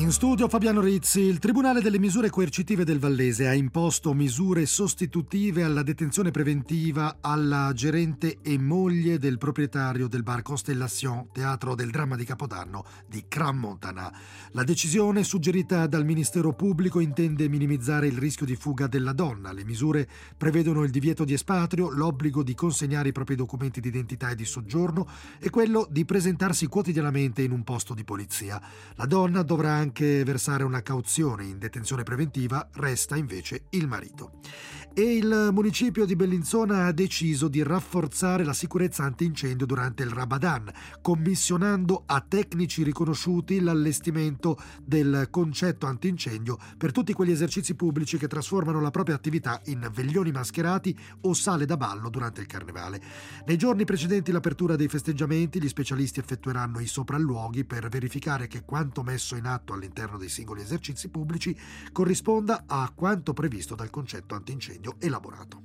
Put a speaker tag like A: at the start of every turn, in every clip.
A: In studio Fabiano Rizzi. Il Tribunale delle misure coercitive del Vallese ha imposto misure sostitutive alla detenzione preventiva alla gerente e moglie del proprietario del bar Constellation, teatro del dramma di Capodanno di Crans-Montana. La decisione, suggerita dal Ministero Pubblico, intende minimizzare il rischio di fuga della donna. Le misure prevedono il divieto di espatrio, l'obbligo di consegnare i propri documenti di identità e di soggiorno e quello di presentarsi quotidianamente in un posto di polizia. La donna dovrà anche versare una cauzione. In detenzione preventiva resta invece il marito. E il municipio di Bellinzona ha deciso di rafforzare la sicurezza antincendio durante il Ramadan, commissionando a tecnici riconosciuti l'allestimento del concetto antincendio per tutti quegli esercizi pubblici che trasformano la propria attività in veglioni mascherati o sale da ballo durante il carnevale. Nei giorni precedenti l'apertura dei festeggiamenti, gli specialisti effettueranno i sopralluoghi per verificare che quanto messo in atto all'interno dei singoli esercizi pubblici corrisponda a quanto previsto dal concetto antincendio elaborato.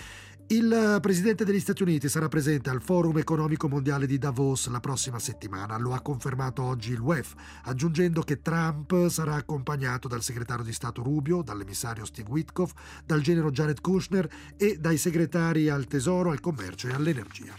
A: Il presidente degli Stati Uniti sarà presente al Forum economico mondiale di Davos la prossima settimana. Lo ha confermato oggi il WEF, aggiungendo che Trump sarà accompagnato dal segretario di Stato Rubio, dall'emissario Steve Witkoff, dal genero Jared Kushner e dai segretari al Tesoro, al Commercio e all'Energia.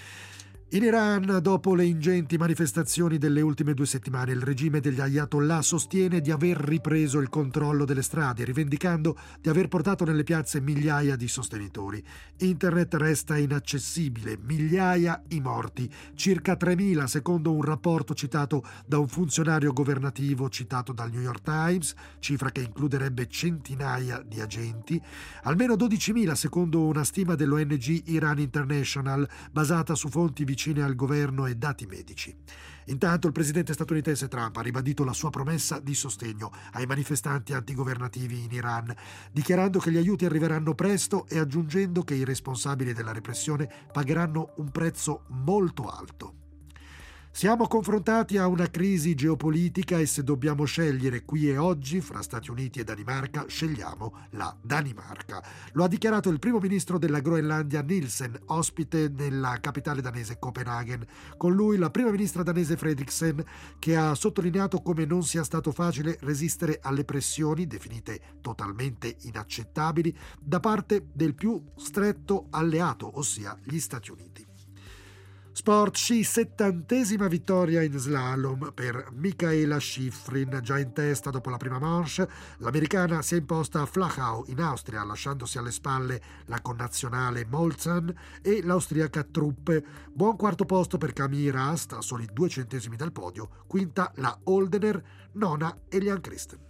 A: In Iran, dopo le ingenti manifestazioni delle ultime 2 settimane, il regime degli Ayatollah sostiene di aver ripreso il controllo delle strade, rivendicando di aver portato nelle piazze migliaia di sostenitori. Internet resta inaccessibile, migliaia i morti, circa 3.000 secondo un rapporto citato da un funzionario governativo citato dal New York Times, cifra che includerebbe centinaia di agenti, almeno 12.000 secondo una stima dell'ONG Iran International basata su fonti vicine al governo e dati medici. Intanto il presidente statunitense Trump ha ribadito la sua promessa di sostegno ai manifestanti antigovernativi in Iran, dichiarando che gli aiuti arriveranno presto e aggiungendo che i responsabili della repressione pagheranno un prezzo molto alto. Siamo confrontati a una crisi geopolitica e se dobbiamo scegliere qui e oggi fra Stati Uniti e Danimarca, scegliamo la Danimarca. Lo ha dichiarato il primo ministro della Groenlandia Nielsen, ospite nella capitale danese Copenaghen. Con lui la prima ministra danese Frederiksen, che ha sottolineato come non sia stato facile resistere alle pressioni, definite totalmente inaccettabili, da parte del più stretto alleato, ossia gli Stati Uniti. Sport sci, 70ª vittoria in slalom per Mikaela Shiffrin, già in testa dopo la prima manche. L'americana si è imposta a Flachau in Austria, lasciandosi alle spalle la connazionale Molzan e l'austriaca Truppe. Buon quarto posto per Camille Rast, a soli 2 centesimi dal podio, quinta la Holdener, nona Eliane Christen.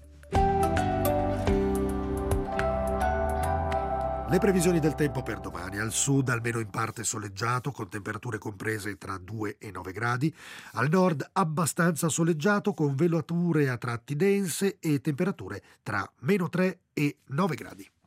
A: Le previsioni del tempo per domani: al sud almeno in parte soleggiato con temperature comprese tra 2 e 9 gradi, al nord abbastanza soleggiato con velature a tratti dense e temperature tra -3 e 9 gradi.